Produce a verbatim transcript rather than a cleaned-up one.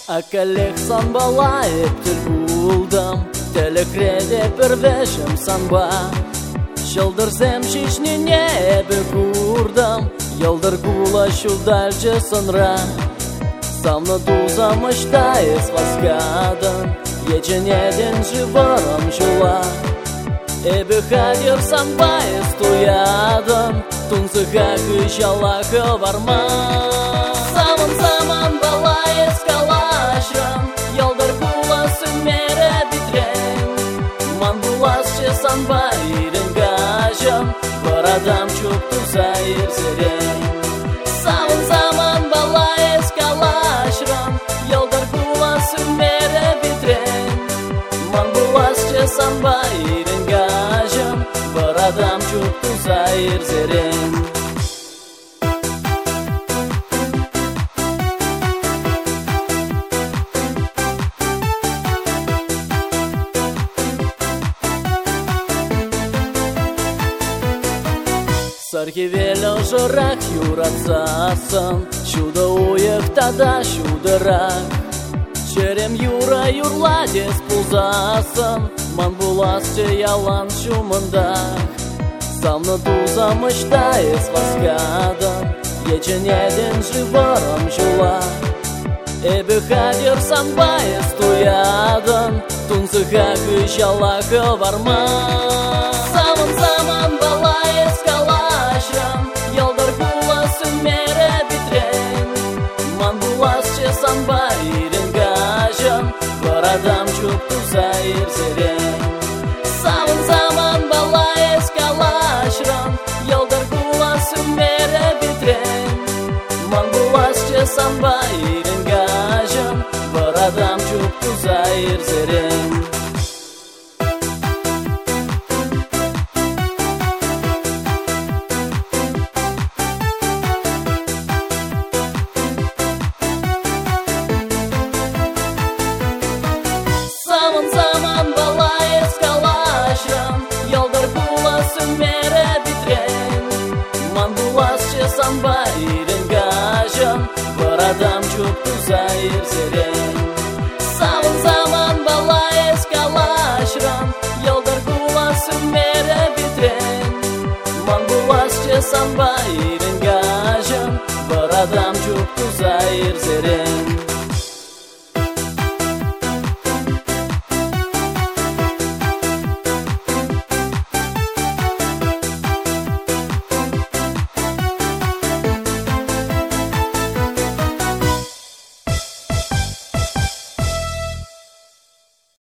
Акалех санбалайып тел булдым, телекреде первешем санба. Шылдырсем шишнине бе курдым, йылдыр гула шудальче сонра. Самна туза мыштайыз васкадын, еченеден живором жула. Эбе хадир санбайыз туядын, тунсыха кышалахы варма. Саман саман балайыз калашрам, йылдыр гула сүмере битрен. Ман буласче санбайырын гажам, барадам чуп туза ирзерен. Саман саман балайыз калашрам, йылдыр гула сүмере битрен. Ман буласче санбайырын гажам, барадам чуп туза ирзерен. Сархивело жорах юрацасын, чудо уйыктада чудырак. Черем юра юрладес пулзасын, ман буласче ялан шумындак. Самны туза мыштайыз васкадын, еченеден живором жула. Эбе хадир санбайыз туядын, тунсыха кышалахы варма. Саман саман балайыз калашрам, йылдыр гула сүмере битрен. Ман буласче санбайырын гажам, барадам чуп туза ирзерен. Саман саман балайыз калашрам, йылдыр гула сүмере битрен. Ман буласче санбайырын гажам, барадам чуп туза ирзерен. Саман саман балайыз калашрам, йылдыр гула сүмере